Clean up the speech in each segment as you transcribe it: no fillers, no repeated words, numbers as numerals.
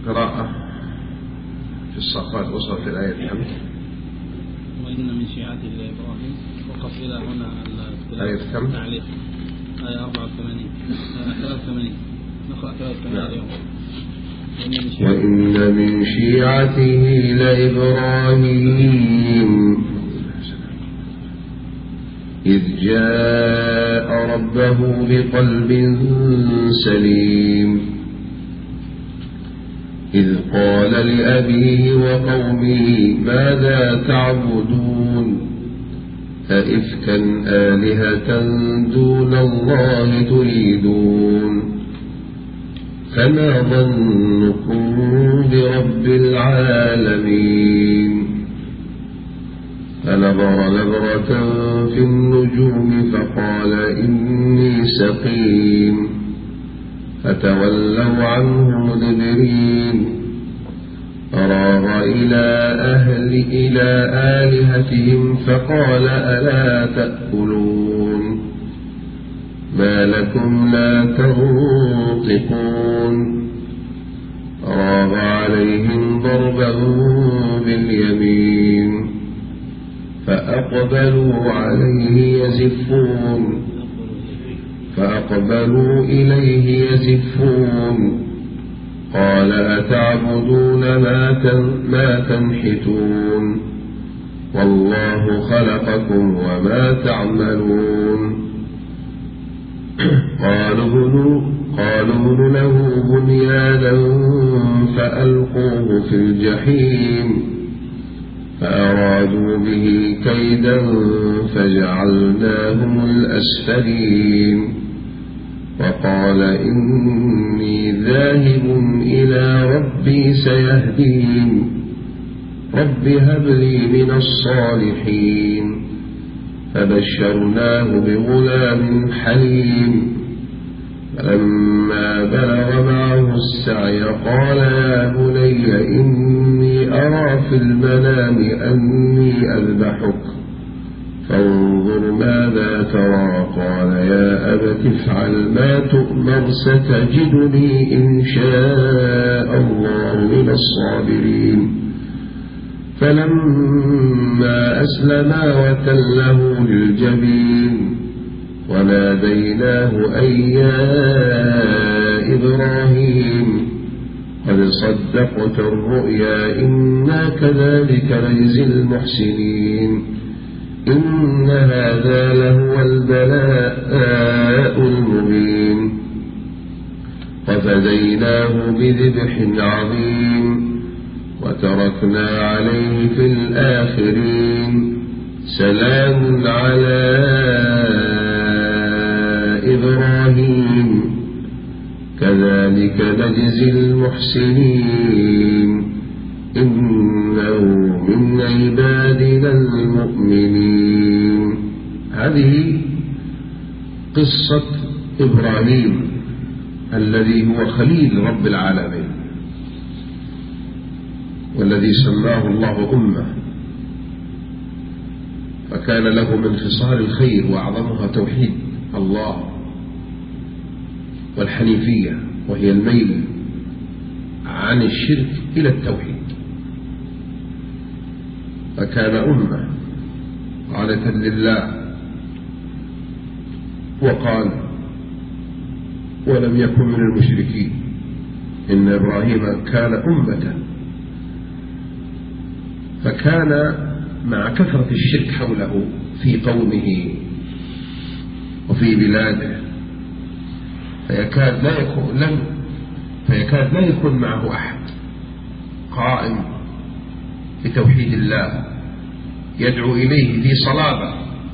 قراءة في الصفات وصلت الآية كم؟ وإن من شيعته لإبراهيم. وقف إلى هنا آية كم؟ تعليق آية 84 83. نقرأ 83 اليوم. وإن من شيعته لإبراهيم إذ جاء ربه بقلب سليم إذ قال لأبيه وقومه ماذا تعبدون أئفكا آلهة دون الله تريدون فما ظنكم برب العالمين فنظر نظرة في النجوم فقال إني سقيم فتولوا عنه مدبرين فراغ إلى آلهتهم فقال ألا تأكلون ما لكم لا تنطقون راغ عليهم ضربا باليمين فأقبلوا إليه يزفون قال أتعبدون ما تنحتون والله خلقكم وما تعملون قالوا ابنوا له بنيانا فألقوه في الجحيم فأرادوا به كيدا فجعلناهم الأسفلين وقال إني ذاهب إلى ربي سيهدين رب هب لي من الصالحين فبشرناه بغلام حليم فلما بلغ معه السعي قال يا بني إني أرى في المنام أني أذبحك فانظر ماذا ترى قال يا أبت افعل ما تؤمر ستجدني إن شاء الله من الصابرين فلما أسلما وتله للجبين وناديناه أي يا إبراهيم قد صدقت الرؤيا إنا كذلك نجزي المحسنين إن هذا لهو البلاء المبين وفديناه بذبح عظيم وتركنا عليه في الآخرين سلام على إبراهيم كذلك نجزي المحسنين إنه من عبادنا المؤمنين. هذه قصة إبراهيم الذي هو خليل رب العالمين والذي سماه الله أمة فكان له من خصال الخير وأعظمها توحيد الله والحنيفية وهي الميل عن الشرك إلى التوحيد فكان أمة قانتا لله وقال ولم يكن من المشركين إن إبراهيم كان أمة فكان مع كثرة الشرك حوله في قومه وفي بلاده فيكاد لا يكون معه أحد قائم بتوحيد الله يدعو إليه في صلابة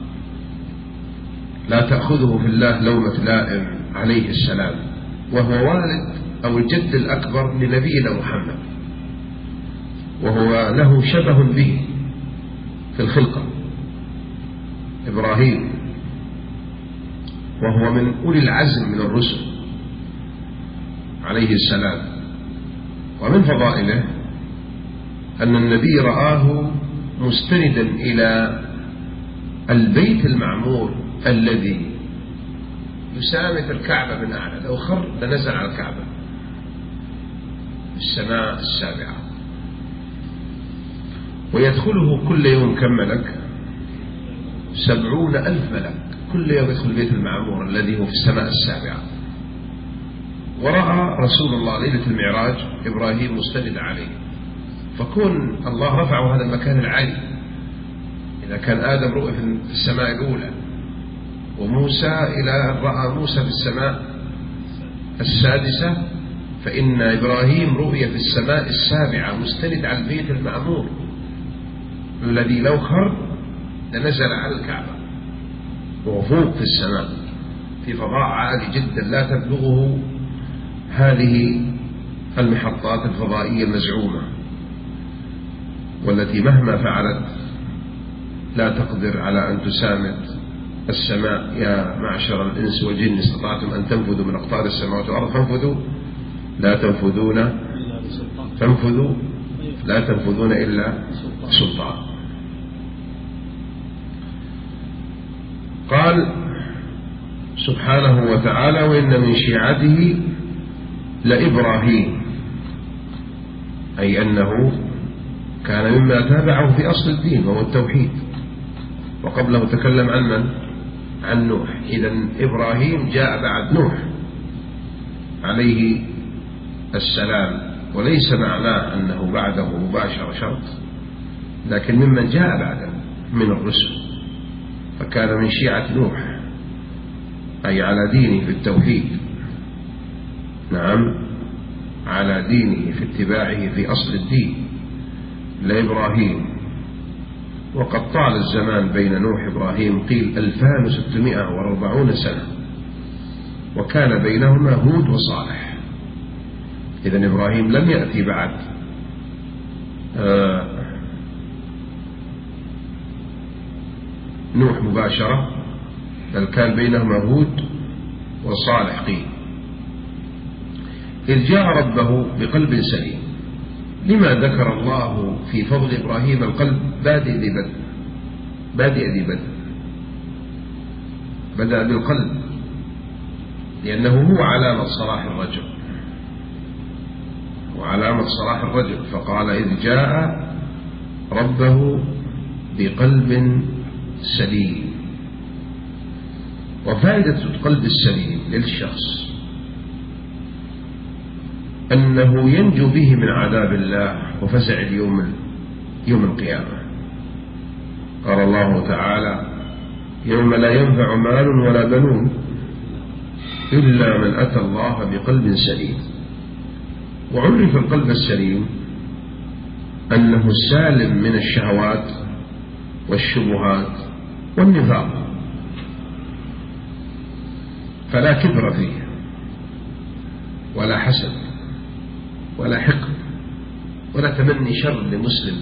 لا تأخذه في الله لومة لائم عليه السلام وهو والد أو الجد الأكبر لنبينا محمد وهو له شبه به في الخلقة إبراهيم وهو من أولي العزم من الرسل عليه السلام ومن فضائله أن النبي رآه مستندا إلى البيت المعمور الذي يسامت الكعبة من أعلى لو خر لنزل على الكعبة السماء السابعة، ويدخله كل يوم كم ملك؟ 70,000 ملك كل يوم يدخل البيت المعمور الذي هو في السماء السابعة. ورأى رسول الله ليلة المعراج إبراهيم مستند عليه، فكون الله رفعه هذا المكان العالي، إذا كان آدم رؤى في السماء الأولى، وموسى إلى رأى موسى في السماء السادسة، فإن إبراهيم رؤي في السماء السابعة مستند على البيت المعمور الذي لو خر لنزل على الكعبة، وهو فوق في السماء في فضاء عالي جدا لا تبلغه هذه المحطات الفضائية المزعومة، والتي مهما فعلت لا تقدر على أن تسامد السماء. يا معشر الإنس والجن استطعتم أن تنفذوا من أقطار السماوات والأرض فانفذوا لا تنفذون فانفذوا لا تنفذون إلا سلطان. قال سبحانه وتعالى: وإن من شيعته لإبراهيم، أي أنه كان مما تابعه في أصل الدين وهو التوحيد، وقبله تكلم عن من؟ عن نوح. إذن إبراهيم جاء بعد نوح عليه السلام، وليس معناه أنه بعده مباشرة شرط، لكن ممن جاء بعده من الرسل، فكان من شيعة نوح أي على دينه في التوحيد، نعم على دينه في اتباعه في أصل الدين لإبراهيم. وقد طال الزمان بين نوح إبراهيم، قيل 2640 سنة، وكان بينهما هود وصالح. إذن إبراهيم لم يأتي بعد نوح مباشرة، بل كان بينهما هود وصالح. قيل إذ جاء ربه بقلب سليم. لما ذكر الله في فضل إبراهيم القلب بادئ ذي بدء، بدأ بالقلب لأنه هو علامة صلاح الرجل، وعلامة صلاح الرجل، فقال إذ جاء ربه بقلب سليم. وفائدة القلب السليم للشخص أنه ينجو به من عذاب الله وفزع يوم القيامة. قال الله تعالى: يوم لا ينفع مال ولا بنون إلا من أتى الله بقلب سليم. وعرف القلب السليم أنه سالم من الشهوات والشبهات والنفاق، فلا كبر فيه ولا حسد ولا حقد ولا تمني شر لمسلم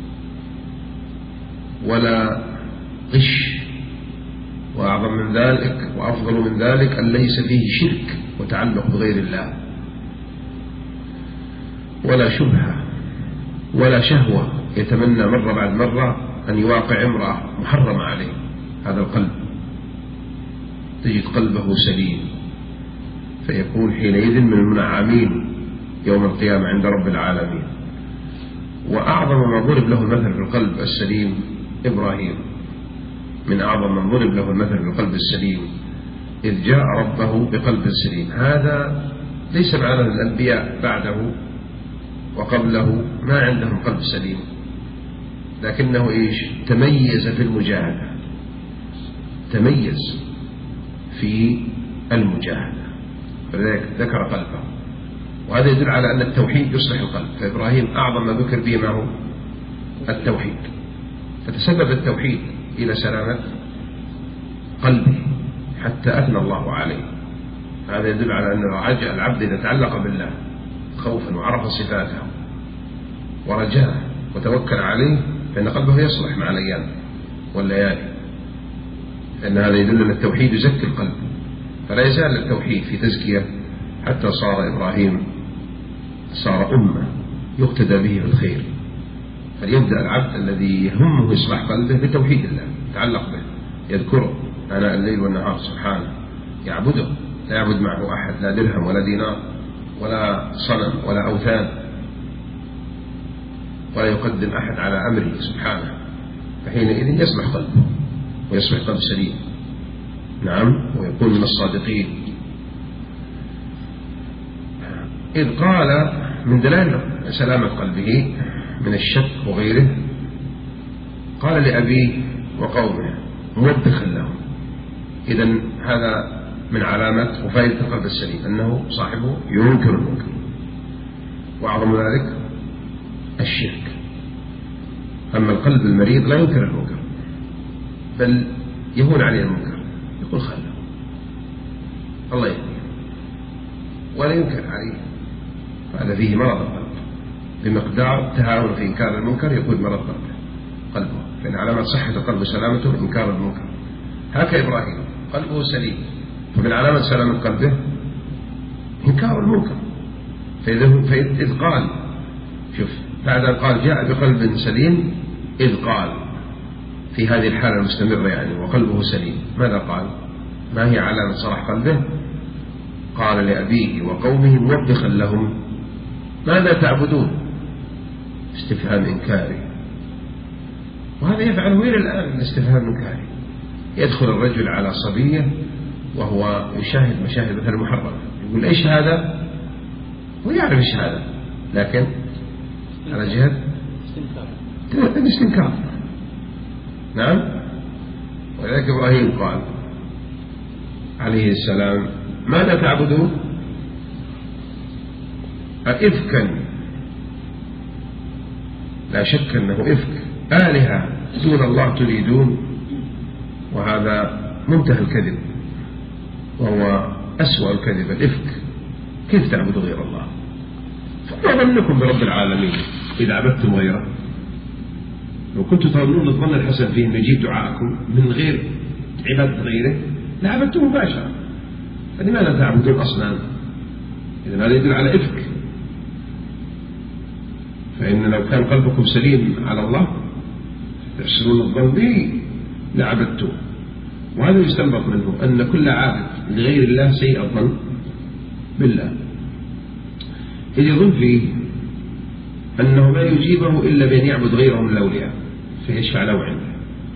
ولا غش، وأعظم من ذلك وأفضل من ذلك أن ليس فيه شرك وتعلق بغير الله، ولا شبهة ولا شهوة يتمنى مرة بعد مرة أن يواقع امرأة محرمة عليه. هذا القلب تجد قلبه سليم، فيكون حينئذ من المنعمين يوم القيامة عند رب العالمين. وأعظم ما ضرب له المثل في القلب السليم إبراهيم، من أعظم من ضرب له المثل في القلب السليم إذ جاء ربه بقلب سليم. هذا ليس معنى الأنبياء بعده وقبله ما عندهم قلب سليم، لكنه تميز في المجاهدة، تميز في المجاهدة، فلذلك ذكر قلبه. وهذا يدل على أن التوحيد يصلح القلب، فإبراهيم أعظم ما ذكر به ما هو التوحيد، فتسبب التوحيد إلى سلامة قلبه حتى أثنى الله عليه. هذا يدل على أن العبد إذا تعلق بالله خوفا وعرف صفاته ورجاه وتوكل عليه فإن قلبه يصلح مع الأيام والليالي، لأن هذا يدل أن التوحيد يزكي القلب. فلا يزال التوحيد في تزكية حتى صار إبراهيم صار أمة يقتدى به في الخير. فليبدأ العبد الذي يهمه إصلاح قلبه بتوحيد الله، يتعلق به، يذكره آناء الليل والنهار سبحانه، يعبده، لا يعبد معه أحد، لا درهم ولا دينار ولا صنم ولا أوثان، ولا يقدم أحد على أمره سبحانه، فحينئذ يسمح قلبه ويصبح قلب سليم. نعم، ويكون من الصادقين. إذ قال من دلائل سلامة قلبه من الشك وغيره، قال لأبيه وقومه موبخا لهم. إذن هذا من علامات وفائدة القلب السليم أنه صاحبه ينكر المنكر، وأعظم ذلك الشرك. أما القلب المريض لا ينكر المنكر، بل يهون عليه المنكر، يقول خله الله يهديه، ولا ينكر عليه. هذا فيه مرض القلب بمقدار تهاون في إنكار المنكر، يكون مرض قلبه. فإن علامات صحة القلب وسلامته إنكار المنكر. هكذا إبراهيم قلبه سليم، فمن علامة سلامة قلبه إنكار المنكر. فإذ قال، شوف بعد أن قال جاء بقلب سليم، إذ قال في هذه الحالة المستمرة يعني وقلبه سليم، ماذا قال؟ ما هي علامة صلاح قلبه؟ قال لأبيه وقومه موبخا لهم ماذا تعبدون؟ استفهام إنكاري، وهذا يفعله إلى الآن الاستفهام الإنكاري. يدخل الرجل على صبية وهو يشاهد مشاهد مثل محرمة، يقول إيش هذا؟ ويعرف إيش هذا، لكن على جهة الاستنكار. نعم، ولذلك إبراهيم قال عليه السلام ماذا تعبدون؟ أئفكا، لا شك أنه إفك، آلهة دون الله تريدون، وهذا منتهى الكذب، وهو أسوأ الكذب الإفك. كيف تعبدوا غير الله؟ فما ظنكم برب العالمين إذا عبدتم غيره؟ لو كنتم تظنون الظن الحسن فيه أن يجيب دعاءكم من غير عبادة غيره لعبدتم مباشرة، فلماذا تعبدون أصنام؟ إذن هذا يدل على إفك. فإن لو كان قلبكم سليم على الله تحسنون الظن به لعبدتم. وهذا يستنبط منه أن كل عابد لغير الله سيء الظن بالله، إذ يظن فيه أنه ما يجيبه إلا بأن يعبد غيره من الأولياء فيشفع له عنده،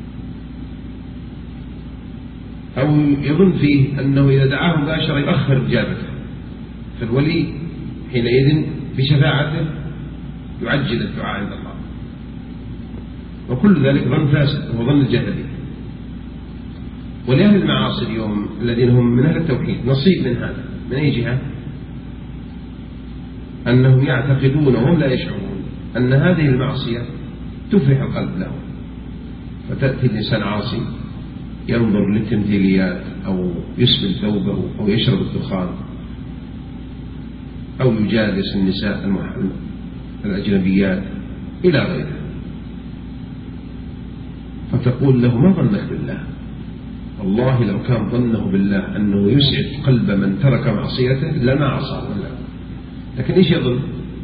أو يظن فيه أنه إذا دعاه مباشرة يؤخر إجابته، فالولي حينئذ بشفاعته يعجل الدعاء عند الله. وكل ذلك ظن فاسد وهو ظن الجاهلية. ولأهل المعاصي اليوم الذين هم من أهل التوحيد نصيب من هذا. من أي جهة؟ أنهم يعتقدون وهم لا يشعرون أن هذه المعصية تفرح القلب له، فتأتي الإنسان عاصي ينظر للتمثيليات أو يسبل ثوبه أو يشرب الدخان أو يجالس النساء الأجنبيات إلى غيره، فتقول له ما ظنك بالله؟ والله لو كان ظنه بالله أنه يسعد قلب من ترك معصيته لما عصاه الله. لكن إيش يظن؟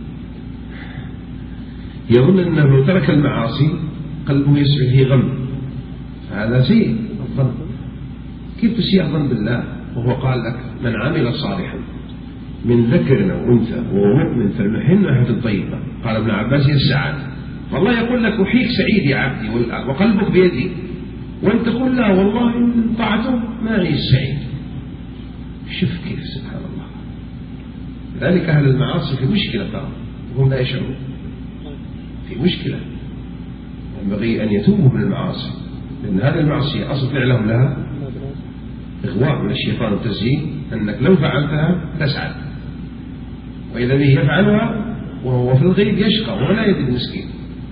يظن أنه لو ترك المعاصي قلبه يسعد فيه غم، فهذا سيء الظن. كيف تسيء الظن بالله وهو قال لك من عمل صالحا من ذكر أو أنثى وهو مؤمن فلنحيينه طيبة؟ قال ابن عباس هي السعادة. والله يقول لك أحييك سعيد يا عبدي وقلبك بيدي، وأنت تقول لا والله إن طاعته ما هي السعيد. شوف كيف سبحان الله. ذلك أهل المعاصي في مشكلة ترى وهم لا يشعرون، في مشكلة. ينبغي أن يتوبوا من المعاصي، لأن هذه المعصية أصل فعلهم لها إغواء من الشيطان وتزيين، أنك لو فعلتها تسعد، وإذا به يفعلها وهو في الغيب يشقى وهو لا يدري المسكين.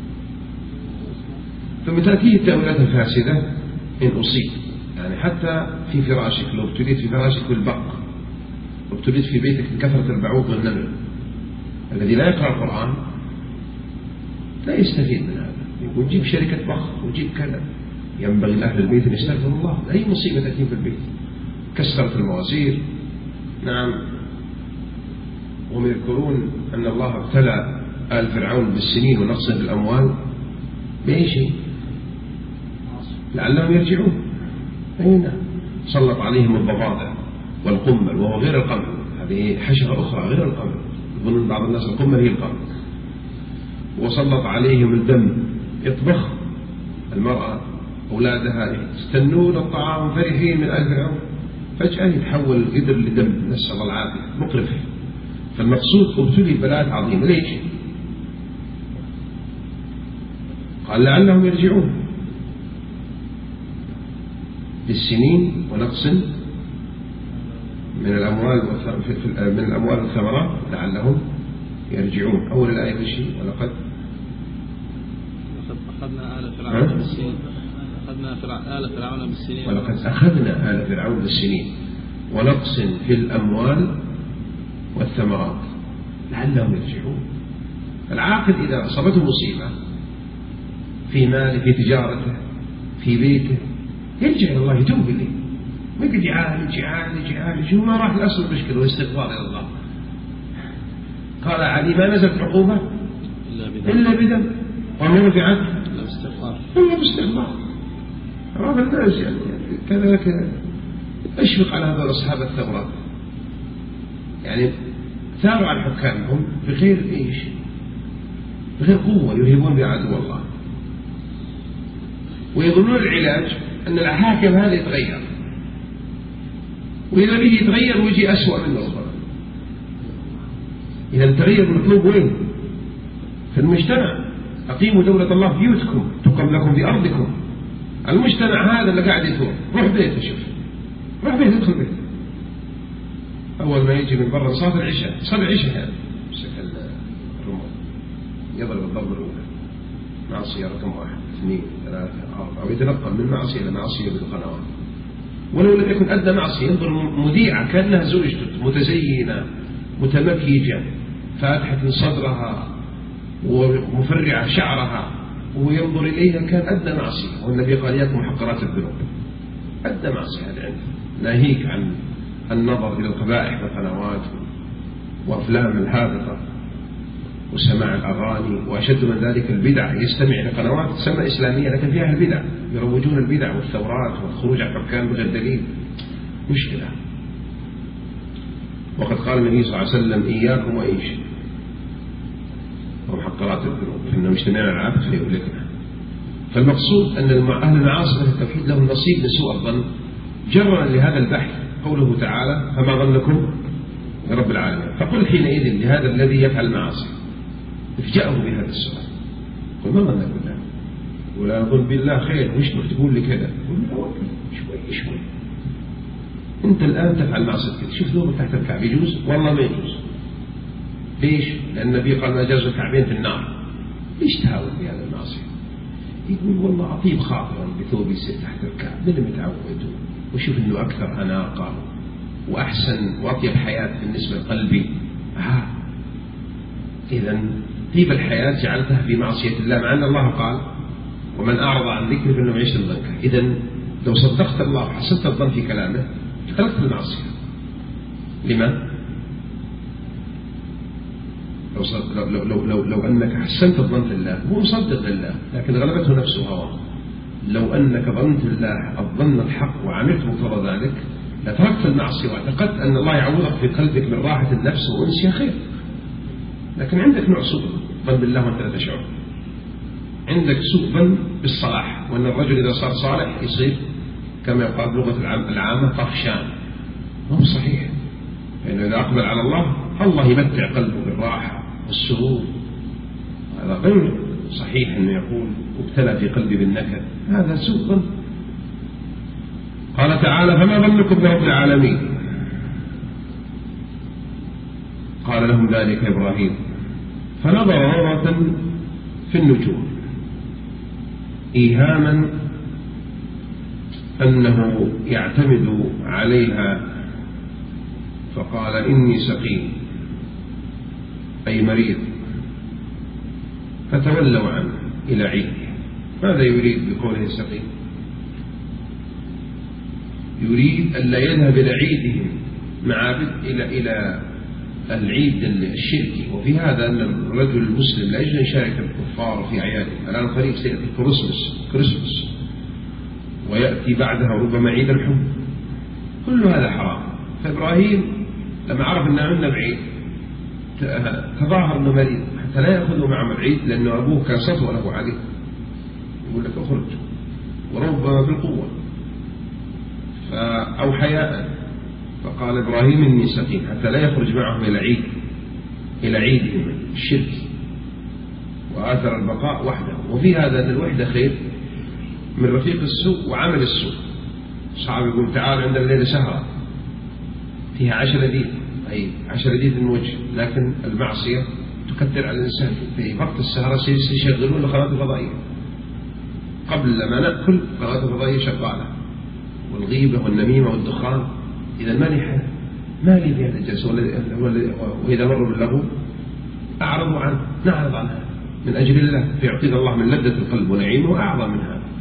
ثم تأتيه التأويلات الفاسدة إن أصيب، يعني حتى في فراشك، لو ابتليت في فراشك بالبق، لو ابتليت في بيتك بكثرة البعوض والنمل، الذي لا يقرأ القرآن لا يستفيد من هذا. يقول جيب شركة بخ وجيب كذا. ينبغي لأهل البيت أن يستغفر الله أي مصيبة تأتي في البيت، كسرت المواسير. نعم، وهم يذكرون أن الله ابتلى آل فرعون بالسنين ونقص في الأموال بأي شيء؟ لعلهم يرجعون. أين سلط عليهم الضفادع والقمل وهو غير القمل، هذه حشرة أخرى غير القمل. يظن بعض الناس القمل هي القمل، وسلط عليهم الدم يطبخ المرأة أولادها يستنون الطعام فرحين من آل فرعون، فجأة يتحول القدر لدم، نسأل الله العافية، مقرف. فالمقصود ابتلي بلاءات عظيمة. ليش؟ قال لعلهم يرجعون بالسنين ونقص من الأموال والثمرات لعلهم يرجعون. أول الآية بالشيء ولقد أخذنا آل فرعون بالسنين، آل فرعون بالسنين، ولقد أخذنا آل فرعون بالسنين ونقص في الأموال والثمرات لعلهم يرجعون. العاقل إذا أصابته مصيبة في ماله، في تجارته، في بيته، يرجع إلى الله، يتوب إليه، ما يقعد يعالج وما راح لأصل المشكلة والاستغفار إلى الله. قال علي ما نزلت عقوبة إلا بدم وما رفعت إلا باستغفار. راب الناس يعني كذلك أشفق على هذول أصحاب الثورات، يعني ثاروا على حكامهم بغير إيش، بغير قوة يرهبون بعدو الله، ويظنون العلاج أن الحاكم هذا يتغير، وإذا بيجي يتغير ويجي أسوأ منه أخرى. إذا التغيير مطلوب وين؟ في المجتمع. أقيموا دولة الله في بيوتكم تقم لكم في أرضكم. المجتمع هذا اللي قاعد يثور، روح بيته شوف، روح بيته، ادخل بيته، أول ما يجي من برا صلاة العشاء، صلاة العشاء هذا مسك الرمل يضرب الضربة الأولى، معصية رقم 1 2 3 4، أو يتنقل من معصية إلى معصية بالقنوات. ولو لم يكن أدنى معصية ينظر مذيعة كأنها زوجته متزينة متمكيجة فاتحة صدرها ومفرعة شعرها وينظر إليها كان أدنى معصية. والنبي قال إياكم محقرات الذنوب، أدنى معصية هذا عنده، ناهيك عن النظر إلى القبائح والقنوات وأفلام الهابطة وسماع الأغاني، وأشد من ذلك البدع. يستمع إلى قنوات تسمى إسلامية لكن فيها البدع، يروجون البدع والثورات والخروج عن الحكام بغير دليل، مشكلة. وقد قال النبي صلى الله عليه وسلم إياكم وإيش ومحقرات الذنوب فإنهم يجتمعون على العبد فيهلكنا. فالمقصود أن أهل المعاصي في التوحيد لهم نصيب من سوء الظن. جرا لهذا البحث قوله تعالى فما ظنكم برب العالمين، فقل حينئذ لهذا الذي يفعل المعاصي افجأه بهذا السؤال، قل ما ظنك بالله ولا أظن بالله خير، وش بك تقول لي كذا؟ قل لا شوي أنت الآن تفعل معصية كذا، شوف ذوبك تحت الكعب يجوز؟ والله ما يجوز. ليش؟ لأن النبي قال ما جاز الكعبين في النار. ليش تهاون بهذا المعصية؟ يقول والله أطيب خاطرا بثوبي يصير تحت الكعب، من متعود وشوف إنه أكثر أناقة وأحسن وأطيب حياة بالنسبة لقلبي. إذا طيب الحياة جعلتها في معصية الله، مع أن الله قال ومن أعرض عن ذكري فإنه يعيش ضنكا. إذا لو صدقت الله وحسنت الظن في كلامه تركت المعصية. لما؟ لو أنك حسنت الظن في الله، هو مصدق لله لكن غلبته نفسه هواه. لو أنك ظننت الله الظن الحق وعملت مقتضى ذلك لتركت المعصية واعتقدت أن الله يعوضك في قلبك من راحة النفس وأنسها خير. لكن عندك نوع سوء ظن بالله وأنت لا تشعر، عندك سوء ظن بالصلاح، وأن الرجل إذا صار صالح يصير كما يقال بلغة العامة طفشان. هو صحيح، لأنه إذا أقبل على الله يمتع قلبه بالراحة والسرور. هذا غير صحيح أنه يقول ابتلى في قلبي بالنكد، هذا سوء ظن. قال تعالى فما ظنكم برب العالمين؟ قال لهم ذلك إبراهيم فنظر نظرة في النجوم إيهاما أنه يعتمد عليها، فقال إني سقيم أي مريض، فتولوا عنه إلى عيده. ماذا يريد بقوله سقيم؟ يريد أن لا يذهب إلى عيدهم معابد إلى العيد الشركي. وفي هذا أن الرجل المسلم لا يجوز أن يشارك الكفار في أعيادهم. الآن قريب سيأتي كريسمس ويأتي بعدها ربما عيد الحب، كل هذا حرام. فإبراهيم لما عرف أنه عندنا بعيد تظاهر أنه مريض حتى لا يأخذوا معهم العيد، لأنه أبوه كان سطوة له عليه، يقول لك اخرج، وربما بالقوة أو حياء. فقال إبراهيم إني سقيم، حتى لا يخرج معهم إلى عيدهم الشرك، وآثر البقاء وحده. وفي هذا أن الوحدة خير من رفيق السوء وعمل السوء. صعب يقول تعال عند الليلة سهرة فيها 10 ديد، أي 10 ديد من وجه، لكن المعصية تكثر على الإنسان. في وقت السهرة سيشغلون القنوات الفضائية، قبل ما نأكل القنوات الفضائية شغالة، والغيبة والنميمة والدخان. إذا ما لي في هذا الجلسة، وإذا مروا باللغو أعرضوا عنه، نعرض عنها من أجل الله، فيعطينا الله من لذة القلب ونعيمه أعظم من هذا.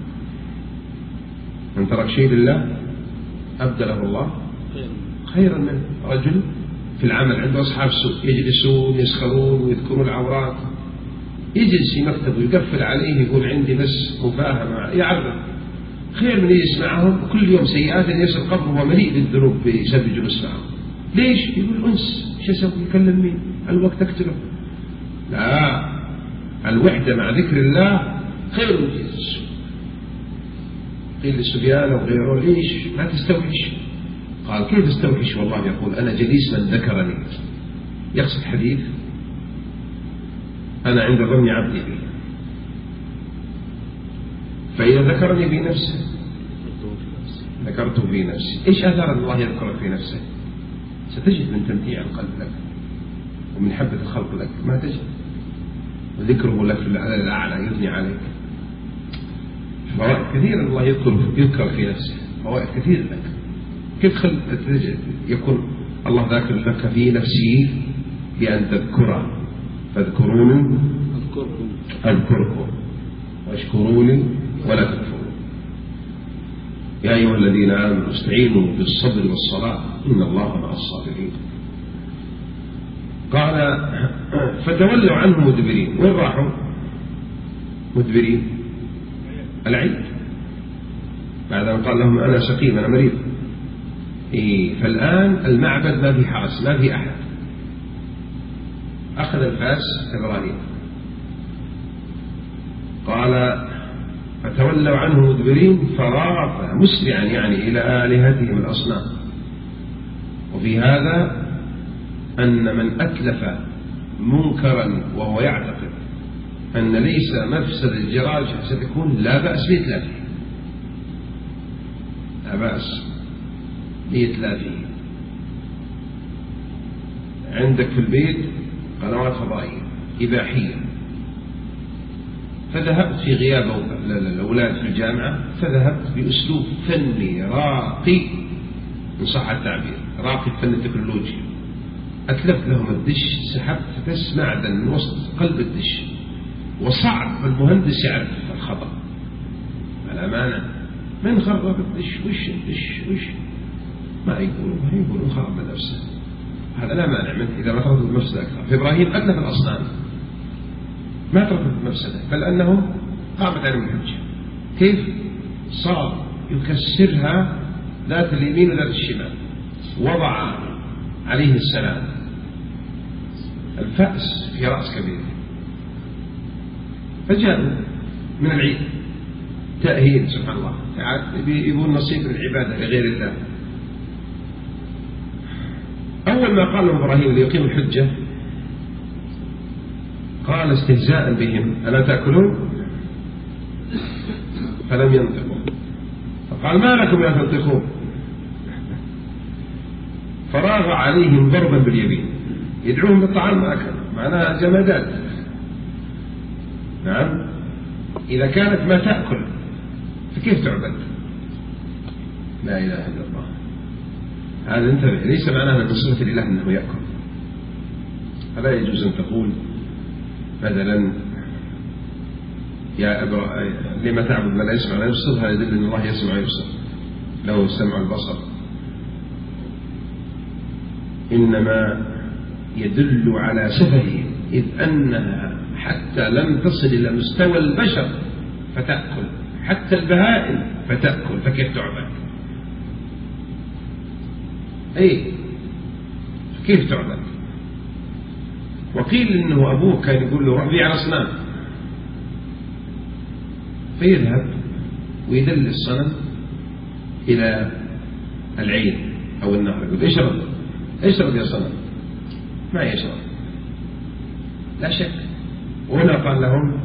من ترك شيء لله أبدله الله خيرا منه. رجل في العمل عنده أصحاب سوء يجلسون يسخرون ويذكرون العورات، يجلس في مكتبه يقفل عليه يقول عندي بس مفاهمة، يعرض خير من يجلس معهم كل يوم سيئات يصل قبره ومليء بالذنوب بسبب الجلوس معهم. ليش؟ يقول أنس، شو أسوي؟ يكلم مين؟ الوقت أكتبه. لا، الوحدة مع ذكر الله خير من جلس. قيل للسفيان وغيره ليش لا تستوحش؟ قال كيف استوحش؟ والله يقول أنا جليس من ذكرني، يقصد حديث أنا عند ظن عبدي بي، فإذا ذكرني بنفسه ذكرته في نفسي. إيش أثار الله يذكرك في نفسه؟ ستجد من تمتيع القلب لك ومن حبة الخلق لك ما تجد، وذكره لك على الأعلى يثني عليك. فوائد كثيرة الله يذكر في نفسه، فوائد كثيرة لك. كيف يكون الله ذاكر لك في نفسه؟ بأن تذكره، فاذكروني أذكركم واشكروني ولا تكفرون. يا أيها الذين آمنوا استعينوا بالصبر والصلاة إن الله مع الصابرين. قال فتولوا عنه مدبرين. وين راحوا مدبرين؟ العيد، بعد أن قال لهم أنا سقيم أنا مريض. فالآن المعبد ما في حرس، ما في أحد. أخذ الفاس إبراهيم، قال فتولوا عنه مدبرين فراغ مسرعا يعني إلى آلهتهم الأصنام. وفي هذا أن من أتلف منكرا وهو يعتقد أن ليس مفسد الجراج ستكون لا بأس بإتلافه، لا بأس بإتلافه. عندك في البيت قنوات فضائية إباحية، فذهبت في غياب الأولاد في الجامعة، فذهبت بأسلوب فني راقي إن صح التعبير، راقي فن التكنولوجيا، أتلفت لهم الدش، سحبت بس معدن من وسط قلب الدش، وصعب المهندس يعرف الخطأ. الأمانة من خرب الدش وش ما يقولون خرب نفسه، هذا لا مانع منه إذا ما تركت المفسدة أكثر. فإبراهيم أتلف الأصنام، ما تركت المفسدة، بل أنهم قامت عليهم الحجة. كيف؟ صار يكسرها ذات اليمين وذات الشمال. وضع عليه السلام الفأس في رأس كبير، فجاءوا من العيد تأهيل سبحان الله، يبون نصيب من العبادة لغير الله. أول ما قال إبراهيم ليقيم الحجة قال استهزاء بهم ألا تأكلون؟ فلم ينطقوا، فقال ما لكم لا تنطقون؟ فراغ عليهم ضربا باليمين، يدعوهم بالطعام ما أكلوا، معناها جمادات. نعم، إذا كانت ما تأكل فكيف تعبد؟ لا إله إلا الله. هذا انتبه، ليس معناه أن صفة الإله أنه يأكل. فلا يجوز أن تقول مثلا يا لما تعبد ما لا يسمع لا يبصر، هذا يدل أن الله يسمع ويبصر، له السمع والبصر. إنما يدل على سفهه، إذ أنها حتى لم تصل إلى مستوى البشر فتأكل، حتى البهائم فتأكل، فكيف تعبد؟ كيف تعبد؟ وقيل إنه أبوه كان يقول له روح بيع الأصنام، فيذهب ويدل الصنم إلى العين أو النهر، يقول اشرب يا صنم، ما يشرب لا شك. وهنا قال لهم،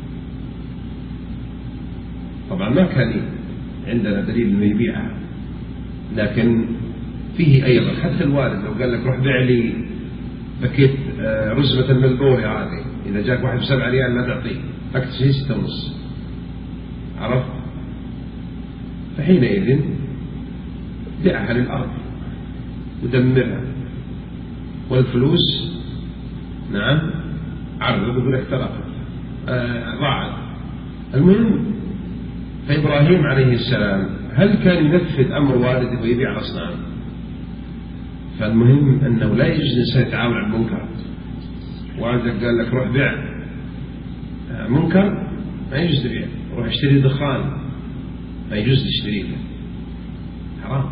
طبعا ما كان عندنا دليل انه يبيعها، لكن فيه ايضا حتى الوالد لو قال لك روح بيع لي باكيت رزمة الملبورة هذه، اذا جاك واحد ب7 ريال لا تعطيه، اكثر شيء 6.5، عرفت؟ فحينئذ دعها للارض ودمرها، والفلوس نعم عرض يقول احترقت ضاعت. المهم فإبراهيم عليه السلام هل كان ينفذ أمر والده ويبيع الأصنام؟ فالمهم أنه لا يجوز الإنسان يتعاون على المنكر. والدك قال لك روح بيع منكر، ما يجوز تبيع، روح اشتري دخان، ما يجوز تشتريه، حرام.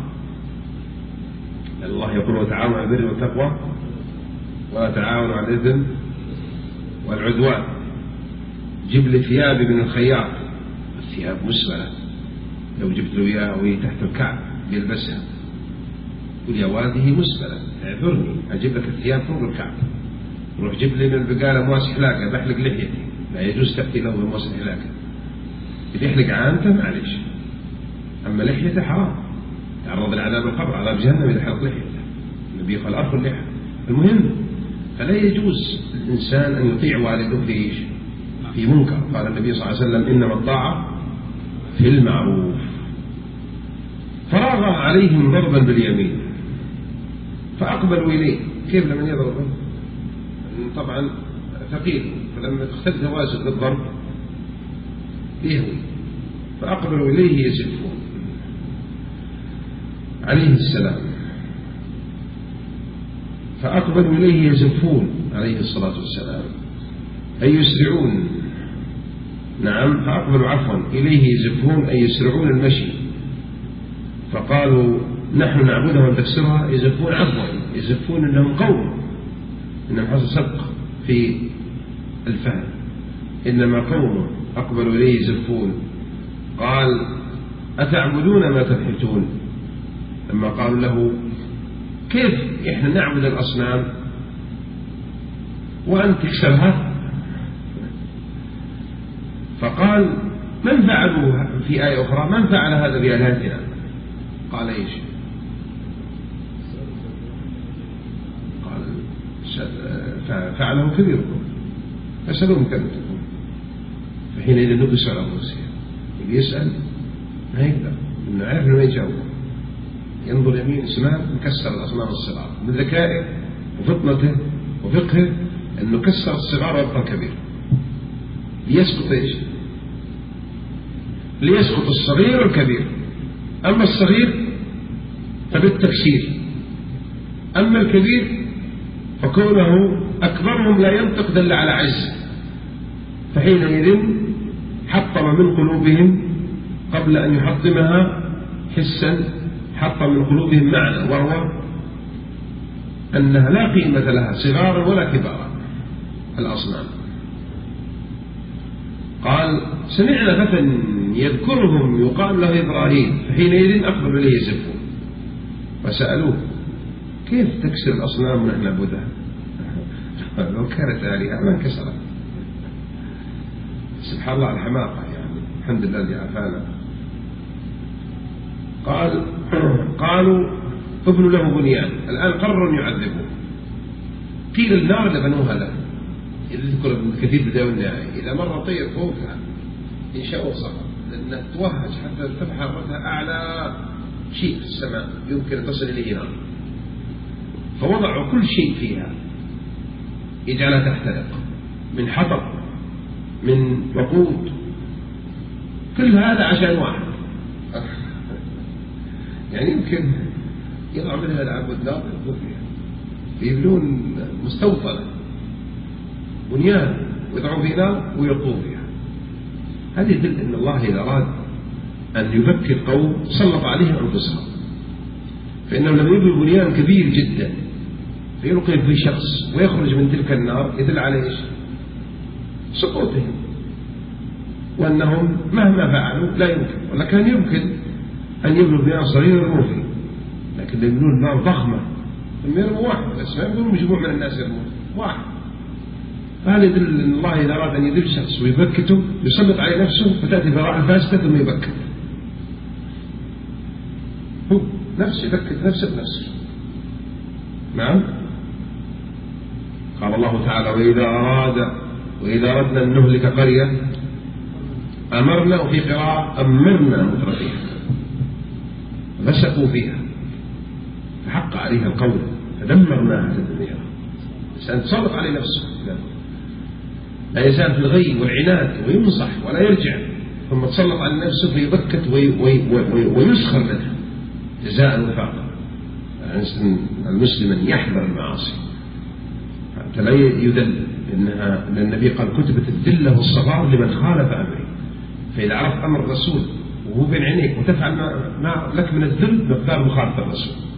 الله يقول وتعاونوا على البر والتقوى ولا تعاونوا على الإثم والعدوان. جيب لي ثيابي من الخياط، الثياب مسبلة، لو جبت له إياها وهي تحت الكعب يلبسها، قل يا والدي هي مسبلة اعذرني، أجيب لك الثياب فوق الكعب. روح جيب لي من البقالة مواس حلاقة بحلق لحيتي، لا يجوز تأتي له بمواس حلاقة. إذا يحلق عانته معلش، أما لحيته حرام، تعرض لعذاب القبر عذاب جهنم إذا حلق لحيته، النبي قال أرخوا اللحى. المهم فلا يجوز الإنسان أن يطيع والده في منكر. قال النبي صلى الله عليه وسلم إنما الطاعة في المعروف. فراغ عليهم ضربا باليمين فأقبلوا إليه. كيف لمن يضرب؟ طبعا ثقيل، فلما تختلف توازن بالضرب يهوي. فأقبلوا إليه يزفون عليه السلام، فأقبلوا إليه يزفون عليه الصلاة والسلام، أي يسرعون. نعم، فأقبلوا عفوا إليه يزفون أي يسرعون المشي. فقالوا نحن نعبدها ونكسرها. يزفون عفوا، يزفون أنهم قوم، إنهم حصل سبق في الفهم، إنما قوم. أقبلوا إليه يزفون. قال أتعبدون ما تنحتون؟ لما قالوا له كيف إحنا نعبد الأصنام وأنت تكسرها؟ فقال من فعلوا في آية أخرى من فعل هذا بآلهتنا؟ قال إيش؟ قال فعله كبيركم فسألوهم كبيركم. فحينئذ نقص على رؤوسهم، اللي يسأل ما يقدر، إنه عارف إنه ما يجاوب، ينظر يمين شمال مكسر الأصنام الصغار. من ذكائه وفطنته وفقهه أنه كسر الصغار ويبقى الكبير ليسقط إيش؟ ليسقط الصغير والكبير. أما الصغير فبالتكسير، أما الكبير فكونه أكبرهم لا ينطق دل على عز. فحينئذ حطم من قلوبهم قبل أن يحطمها حسا، حطم من قلوبهم معنى، وهو أنها لا قيمة لها صغارا ولا كبارا الأصنام. قال سمعنا فتى يذكرهم يقال له إبراهيم. فحينئذ أقبلوا إليه يزفون وسألوه كيف تكسر الأصنام ونحن نعبدها؟ لو كانت آلهة ما انكسرت. سبحان الله الحماقة، يعني الحمد لله الذي عافانا. قالوا ابنوا له بنيان. الآن قرروا أن يعذبوه. قيل النار لبنوها له. يذكر ابن كثير بداية والنهاية، إذا مر طير فوقها ينشأ صغر، لأنها توهج حتى ارتفع حرتها أعلى شيء في السماء يمكن أن تصل إليه نار. فوضعوا كل شيء فيها يجعلها تحترق، من حطب، من وقود، كل هذا عشان واحد. يعني يمكن يضع منها العبد نار يقول فيها، يبنون مستوطنة بنيان ويضعون فيه نار ويقوم فيها. هذه يدل أن الله إذا أراد أن يفكر قوم سلط عليهم أنفسهم. فإنهم لما يبنوا بنيان كبير جدا فيلقي في شخص ويخرج من تلك النار يدل على إيش؟ سقوطهم، وأنهم مهما فعلوا لا يمكن، ولكن يمكن أن يبنوا بناء صغير يرموا فيه، لكن يبنون نار ضخمة ثم يرموا واحد بس، ما يقولون مجموع من الناس يرمون واحد. فهذا يدل أن الله إذا أراد أن يذل شخص ويبكته يسلط عليه نفسه فتأتي براءة الفاسدة ثم يبكت، هو نفسه يبكت نفسه بنفسه. نعم. قال الله تعالى وإذا أردنا أن نهلك قرية أمرنا، وفي قراءة أمرنا مترفيها فسقوا فيها فحق عليها القول فدمرناها تدميرا. الإنسان تسلط عليه نفسه، لا يزال في الغي والعناد وينصح ولا يرجع، ثم تسلط على نفسه فيبكت ويسخر منها جزاء وفاقا. المسلم أن يحذر المعاصي حتى لا يذل، لأن النبي قال كتبت الذلة والصغار لمن خالف أمري. فإذا عرفت أمر الرسول وهو بين عينيك وتفعل ما لك من الذل مقدار مخالفة الرسول،